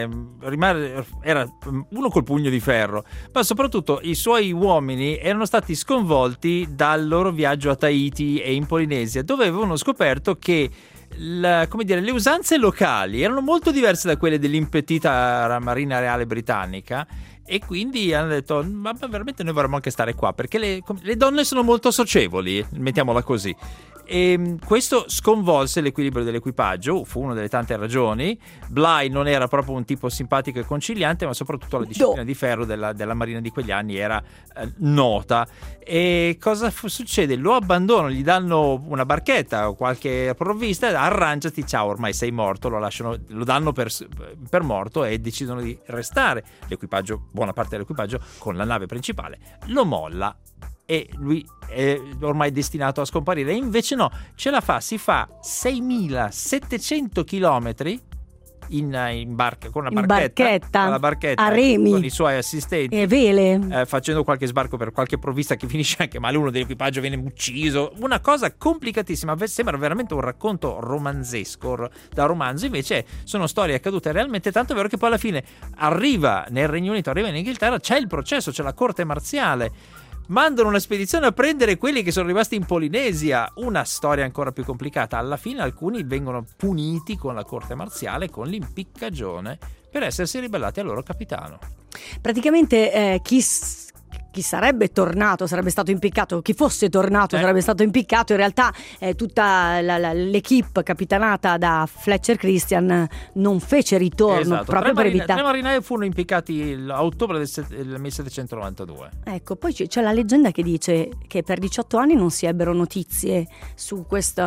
era uno col pugno di ferro, ma soprattutto i suoi uomini erano stati sconvolti dal loro viaggio a Tahiti e in Polinesia, dove avevano scoperto che le usanze locali erano molto diverse da quelle dell'impetita Marina Reale britannica, e quindi hanno detto: ma veramente noi vorremmo anche stare qua, perché le donne sono molto socievoli, mettiamola così. E questo sconvolse l'equilibrio dell'equipaggio, fu una delle tante ragioni. Bligh non era proprio un tipo simpatico e conciliante, ma soprattutto la disciplina di ferro della marina di quegli anni era nota. E cosa succede? Lo abbandonano, gli danno una barchetta o qualche provvista, arrangiati, ciao, ormai sei morto, lo danno per morto, e decidono di restare. L'equipaggio, buona parte dell'equipaggio, con la nave principale, lo molla, e lui è ormai destinato a scomparire. E invece no, ce la fa, si fa 6.700 chilometri in barca, con una barchetta a remi, con i suoi assistenti e vele, facendo qualche sbarco per qualche provvista che finisce anche male, uno dell'equipaggio viene ucciso, una cosa complicatissima, sembra veramente un racconto romanzesco da romanzo, invece sono storie accadute realmente, tanto è vero che poi alla fine arriva nel Regno Unito, arriva in Inghilterra, c'è il processo, c'è la corte marziale, mandano una spedizione a prendere quelli che sono rimasti in Polinesia, una storia ancora più complicata. Alla fine alcuni vengono puniti con la corte marziale, con l'impiccagione, per essersi ribellati al loro capitano. Praticamente chi sarebbe tornato sarebbe stato impiccato, chi fosse tornato sarebbe stato impiccato. In realtà tutta l'equipe capitanata da Fletcher Christian non fece ritorno, proprio per evitare. 3 marinai furono impiccati a ottobre del 1792. Ecco, poi c'è la leggenda che dice che per 18 anni non si ebbero notizie su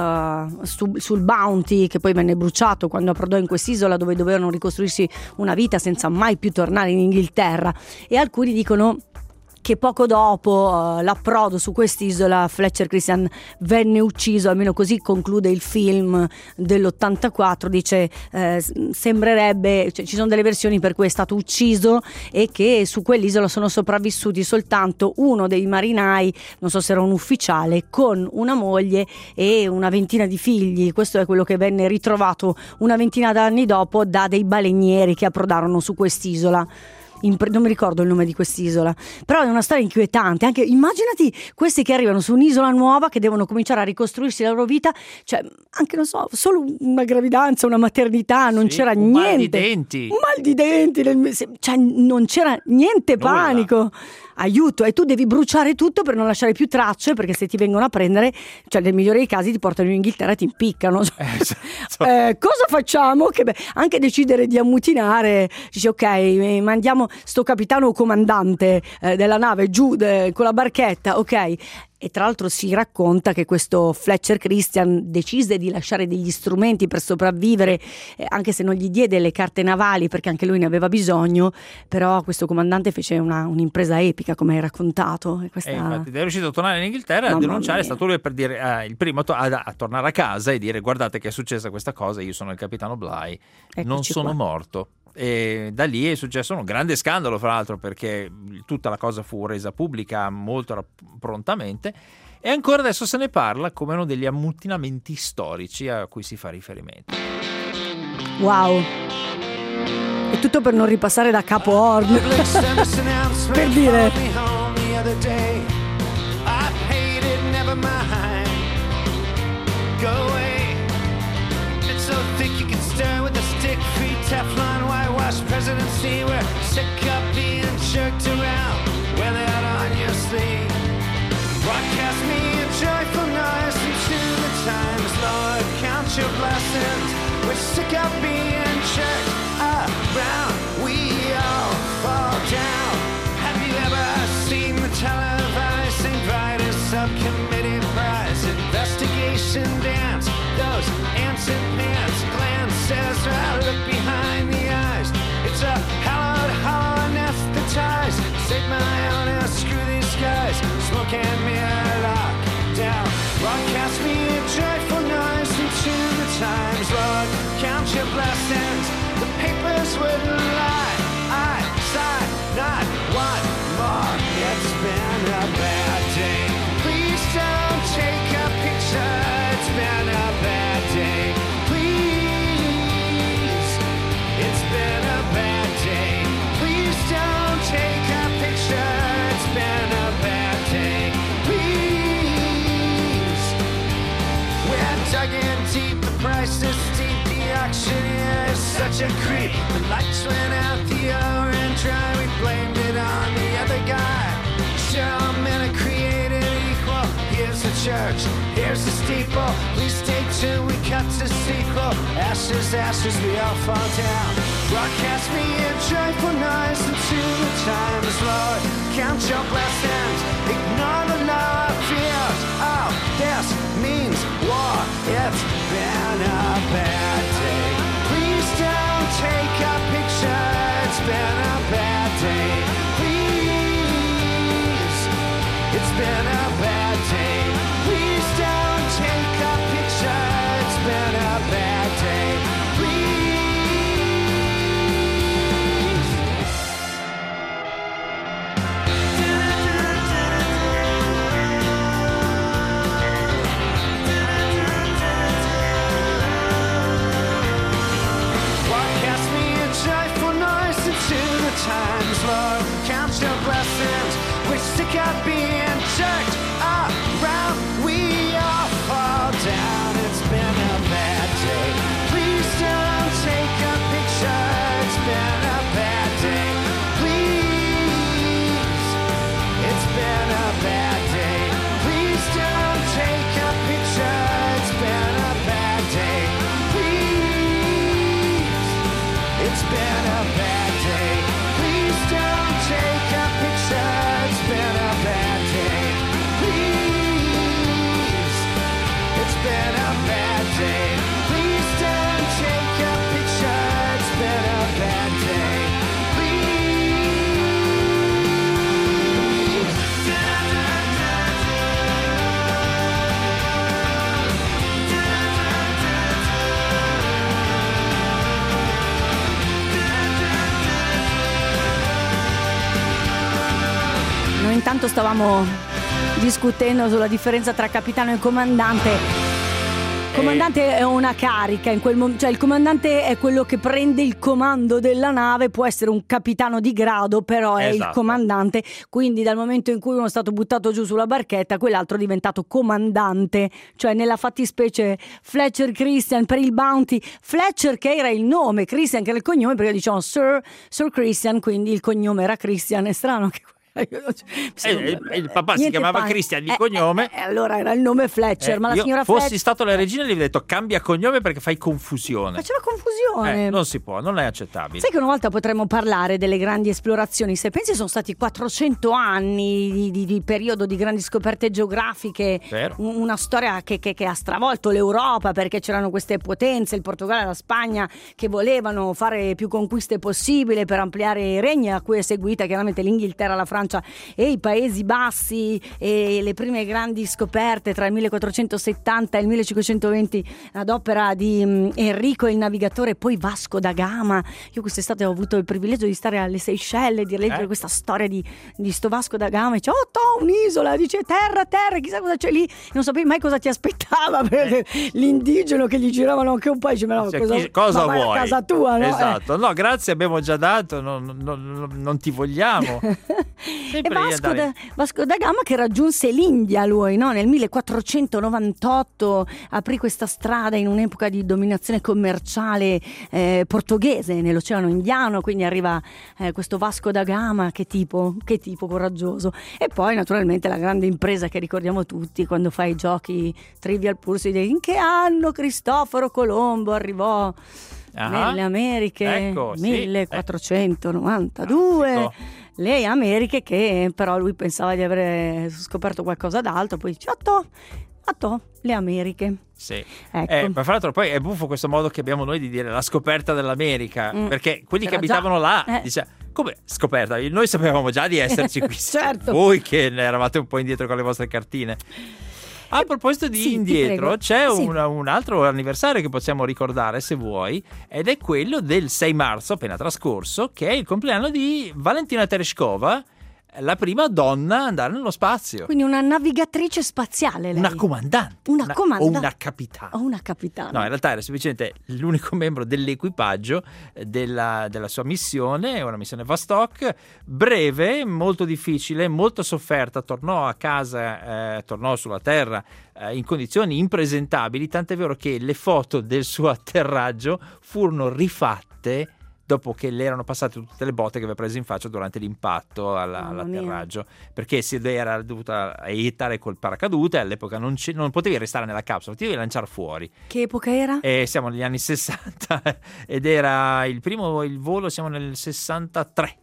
sul Bounty, che poi venne bruciato quando approdò in quest'isola, dove dovevano ricostruirsi una vita senza mai più tornare in Inghilterra. E alcuni dicono che poco dopo l'approdo su quest'isola Fletcher Christian venne ucciso, almeno così conclude il film dell'84. Dice sembrerebbe, cioè, ci sono delle versioni per cui è stato ucciso e che su quell'isola sono sopravvissuti soltanto uno dei marinai, non so se era un ufficiale, con una moglie e una ventina di figli. Questo è quello che venne ritrovato una ventina d'anni dopo da dei balenieri che approdarono su quest'isola. Non mi ricordo il nome di quest'isola, però è una storia inquietante. Anche immaginati questi che arrivano su un'isola nuova, che devono cominciare a ricostruirsi la loro vita, cioè anche non so, solo una gravidanza, una maternità, non c'era niente, un mal di denti, cioè non c'era niente, panico, aiuto, e tu devi bruciare tutto per non lasciare più tracce, perché se ti vengono a prendere, cioè nel migliore dei casi ti portano in Inghilterra e ti impiccano. Cosa facciamo? Che anche decidere di ammutinare, dici ok, mandiamo, sto capitano o comandante della nave giù con la barchetta, ok. E tra l'altro si racconta che questo Fletcher Christian decise di lasciare degli strumenti per sopravvivere, anche se non gli diede le carte navali perché anche lui ne aveva bisogno, però questo comandante fece un'impresa epica, come hai raccontato. E infatti è riuscito a tornare in Inghilterra a denunciare, è stato lui per dire il primo a tornare a casa e dire: guardate che è successa questa cosa, io sono il capitano Bligh, non sono morto. E da lì è successo un grande scandalo, fra l'altro, perché tutta la cosa fu resa pubblica molto prontamente e ancora adesso se ne parla come uno degli ammutinamenti storici a cui si fa riferimento. Wow, è tutto per non ripassare da capo Horn per dire so thick you can stir with a stick. Free Teflon, whitewash presidency. We're sick of being jerked around when they're out on your sleeve. Broadcast me a joyful noise into the times. Lord, count your blessings. We're sick of being jerked around. We all fall down. Have you ever seen the televised Invited Subcommittee Prize investigation dance? Those ants and pants glances right look behind the eyes. It's a hallowed hollow anesthetized. Save my honor, screw these guys. Smoke and mirror lock down. Broadcast me a joyful noise into the times. Lord, count your blessings. The papers wouldn't lie. I sign not one more. It's been a bad day. Please don't take a picture. It's been a bad day. Please, it's been a bad day. Please don't take a picture. It's been a bad day. Please, we're dug in deep. The price is steep. The auctioneer is such a creep. The lights went out, the orange dry. We blamed it on the other guy. Sure, all men are created equal. Here's the church, here's the steeple. Please stay tuned, we cut to sequel. Ashes, ashes, we all fall down. Broadcast me a joyful noise into the times, Lord. Count your blessings, ignore the law of fears. Oh, this means war. It's been a bad day. Please don't take a picture. It's been a bad day. Please, it's been a bad day. Please don't take a picture. It's been a bad day. Please. Broadcast me a joyful noise into the times, Lord. Count your blessings. We're sick of being jerked around. We all fall down. It's been a bad day. Please don't take a picture. It's been a bad day. Please, it's been a bad day. Please don't take a picture. It's been a bad day. Please, it's been a bad day. Please don't take a picture. It's been a bad day. Please, it's been a bad day. Please don't take a picture. It's been a bad day. Noi intanto stavamo discutendo sulla differenza tra capitano e comandante. Il comandante è una carica, cioè il comandante è quello che prende il comando della nave, può essere un capitano di grado, però è il comandante, quindi dal momento in cui uno è stato buttato giù sulla barchetta, quell'altro è diventato comandante, cioè nella fattispecie Fletcher Christian per il Bounty, Fletcher che era il nome, Christian che era il cognome, perché diciamo Sir Christian, quindi il cognome era Christian. È strano che Il papà si chiamava Christian di cognome. Allora era il nome Fletcher, ma la signora fossi Fletcher... stato la regina gli avrei detto cambia cognome perché fai confusione. Faceva confusione. Non si può, non è accettabile. Sai che una volta potremmo parlare delle grandi esplorazioni. Se pensi sono stati 400 anni di periodo di grandi scoperte geografiche. Vero. Una storia che ha stravolto l'Europa, perché c'erano queste potenze, il Portogallo e la Spagna, che volevano fare più conquiste possibile per ampliare i regni, a cui è seguita chiaramente l'Inghilterra, la Francia e i Paesi Bassi, e le prime grandi scoperte tra il 1470 e il 1520 ad opera di Enrico il Navigatore, poi Vasco da Gama. Io quest'estate ho avuto il privilegio di stare alle Seychelles, di leggere questa storia di sto Vasco da Gama, e dice un'isola, dice terra, chissà cosa c'è lì, non sapevi mai cosa ti aspettava, perché l'indigeno che gli giravano anche un po', dice ma no, cosa ma vuoi? A casa tua, no? Esatto, no grazie, abbiamo già dato, non ti vogliamo. E Vasco da Gama che raggiunse l'India lui, no? Nel 1498 aprì questa strada in un'epoca di dominazione commerciale portoghese nell'Oceano Indiano, quindi arriva questo Vasco da Gama, che tipo coraggioso. E poi naturalmente la grande impresa che ricordiamo tutti quando fai i giochi Trivial Pursuit: in che anno Cristoforo Colombo arrivò nelle Americhe? Ecco, 1492. Le Americhe, che però lui pensava di aver scoperto qualcosa d'altro, poi dice le Americhe. Sì. Ecco. Ma fra l'altro poi è buffo questo modo che abbiamo noi di dire la scoperta dell'America, perché quelli che Era abitavano là già. come scoperta? Noi sapevamo già di esserci qui. Certo. Voi che ne eravate un po' indietro con le vostre cartine. A proposito di indietro, c'è un altro anniversario che possiamo ricordare, se vuoi, ed è quello del 6 marzo appena trascorso, che è il compleanno di Valentina Tereshkova, la prima donna ad andare nello spazio. Quindi una navigatrice spaziale lei. Una comandante. O una capitana. Una capitana. No, in realtà era semplicemente l'unico membro dell'equipaggio della sua missione, una missione Vostok, breve, molto difficile, molto sofferta. Tornò a casa, tornò sulla Terra in condizioni impresentabili, tant'è vero che le foto del suo atterraggio furono rifatte dopo che le erano passate tutte le botte che aveva preso in faccia durante l'impatto all'atterraggio, perché si era dovuta eietare col paracadute. All'epoca non potevi restare nella capsula, ti devi lanciare fuori. Che epoca era? Siamo negli anni 60 ed era il volo, siamo nel 63.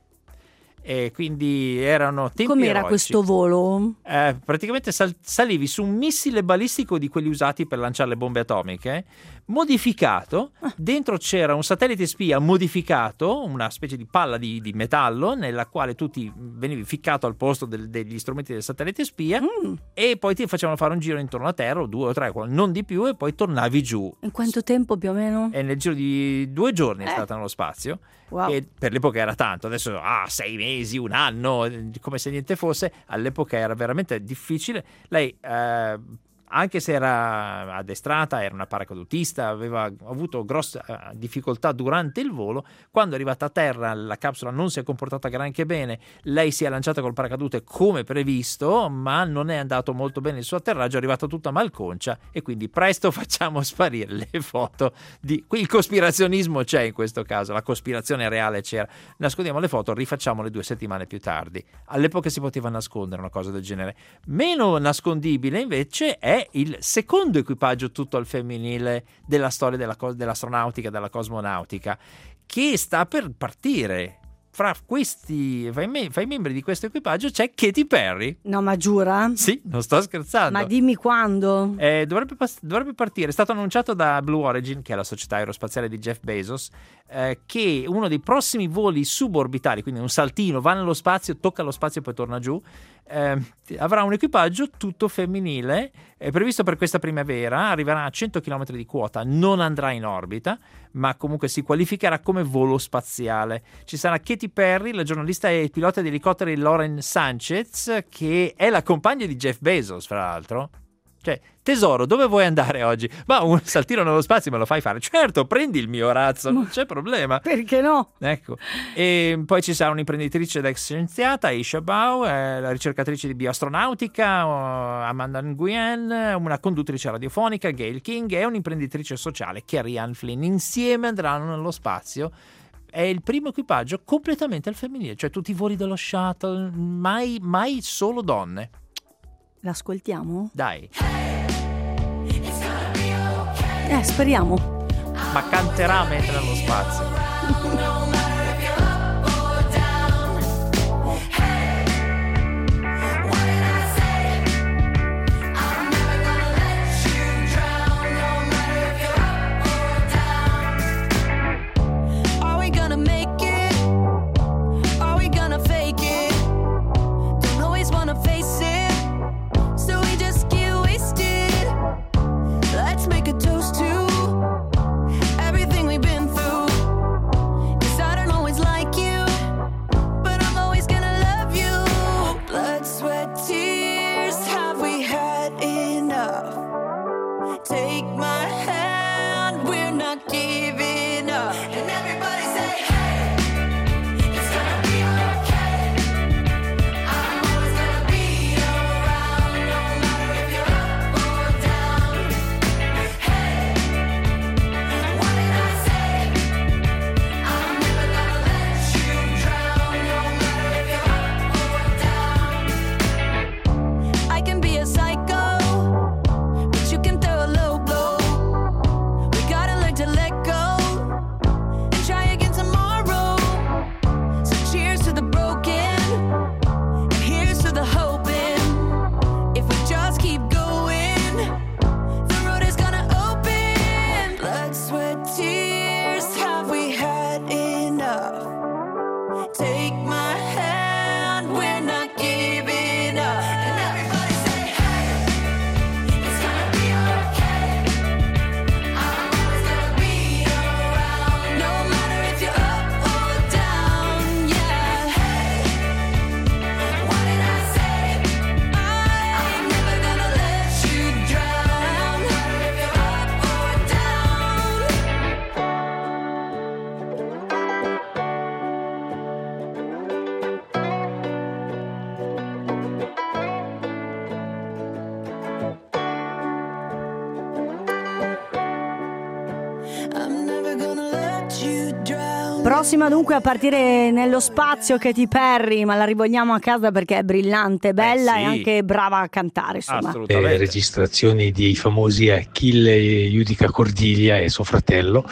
E quindi erano tempi Com'era eroici. questo volo? Praticamente salivi su un missile balistico di quelli usati per lanciare le bombe atomiche, modificato. Dentro c'era un satellite spia modificato, una specie di palla di metallo nella quale tu venivi ficcato al posto degli strumenti del satellite spia, e poi ti facevano fare un giro intorno a terra, o 2 o 3, non di più, e poi tornavi giù. In quanto tempo più o meno? E nel giro di 2 giorni è stata nello spazio. Wow. Che per l'epoca era tanto. Adesso 6 mesi, un anno, come se niente fosse. All'epoca era veramente difficile. Lei anche se era addestrata, era una paracadutista, aveva avuto grosse difficoltà durante il volo. Quando è arrivata a terra la capsula non si è comportata granché bene, lei si è lanciata col paracadute come previsto, ma non è andato molto bene il suo atterraggio, è arrivata tutta malconcia, e quindi presto facciamo sparire le foto il cospirazionismo c'è in questo caso, la cospirazione reale c'era, nascondiamo le foto, rifacciamole 2 settimane più tardi. All'epoca si poteva nascondere una cosa del genere. Meno nascondibile invece è il secondo equipaggio tutto al femminile della storia dell'astronautica, della cosmonautica, che sta per partire. Fra questi, fra i membri di questo equipaggio c'è Katy Perry. No, ma giura? Sì, non sto scherzando. Ma dimmi quando. Dovrebbe partire. È stato annunciato da Blue Origin, che è la società aerospaziale di Jeff Bezos, che uno dei prossimi voli suborbitali, quindi un saltino, va nello spazio, tocca lo spazio e poi torna giù, avrà un equipaggio tutto femminile, è previsto per questa primavera, arriverà a 100 km di quota, non andrà in orbita, ma comunque si qualificherà come volo spaziale. Ci sarà Katy Perry, la giornalista e pilota di elicotteri Lauren Sanchez, che è la compagna di Jeff Bezos, fra l'altro. Cioè, tesoro, dove vuoi andare oggi? Ma un saltino nello spazio me lo fai fare? Certo, prendi il mio razzo, non c'è problema. Perché no? Ecco. E poi ci sarà un'imprenditrice ed ex scienziata, Aisha Bau, la ricercatrice di bioastronautica, Amanda Nguyen, una conduttrice radiofonica, Gail King, e un'imprenditrice sociale, Carrie Ann Flynn. Insieme andranno nello spazio. è il primo equipaggio completamente al femminile, cioè tutti i voli dello shuttle, mai solo donne. L'ascoltiamo? Dai. Speriamo. Ma canterà mentre nello spazio. Prossima dunque a partire nello spazio Katy Perry, ma la rivogliamo a casa perché è brillante, bella e anche brava a cantare, insomma. Le registrazioni di famosi Achille Judica Cordiglia e suo fratello,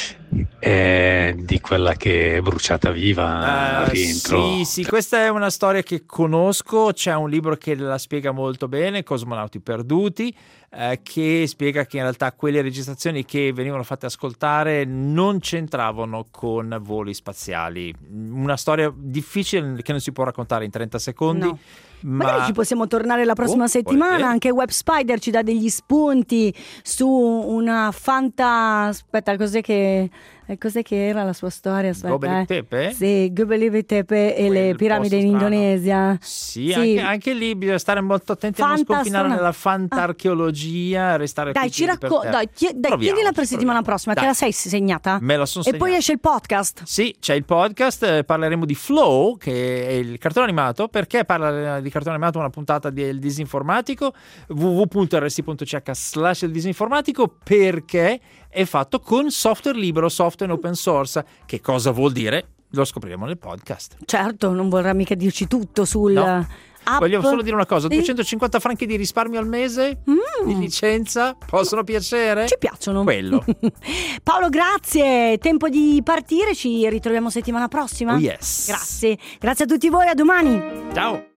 di quella che è bruciata viva al rientro. Sì, questa è una storia che conosco, c'è un libro che la spiega molto bene, Cosmonauti perduti, che spiega che in realtà quelle registrazioni che venivano fatte ascoltare non c'entravano con voli spaziali. Una storia difficile che non si può raccontare in 30 secondi. No. Magari ci possiamo tornare la prossima settimana. Anche Web Spider ci dà degli spunti su una aspetta, cos'è che era la sua storia? Göbekli Tepe? Sì, Göbekli Tepe e le piramidi in Indonesia. Sì. Anche lì bisogna stare molto attenti a non sconfinare nella fantarcheologia, restare dai, chiedila per settimana prossima. Te la sei segnata? Me la sono segnata. E poi esce il podcast. Sì, c'è il podcast, parleremo di Flow, che è il cartone animato. Perché parla di cartone animato una puntata del disinformatico? www.rsi.ch/il disinformatico, perché è fatto con software libero, software open source. Che cosa vuol dire? Lo scopriremo nel podcast. Certo, non vorrà mica dirci tutto sul app. Voglio solo dire una cosa: 250 franchi di risparmio al mese di licenza possono piacere? Ci piacciono. Quello. Paolo, grazie. Tempo di partire, ci ritroviamo settimana prossima. Oh yes. Grazie a tutti voi, a domani. Ciao.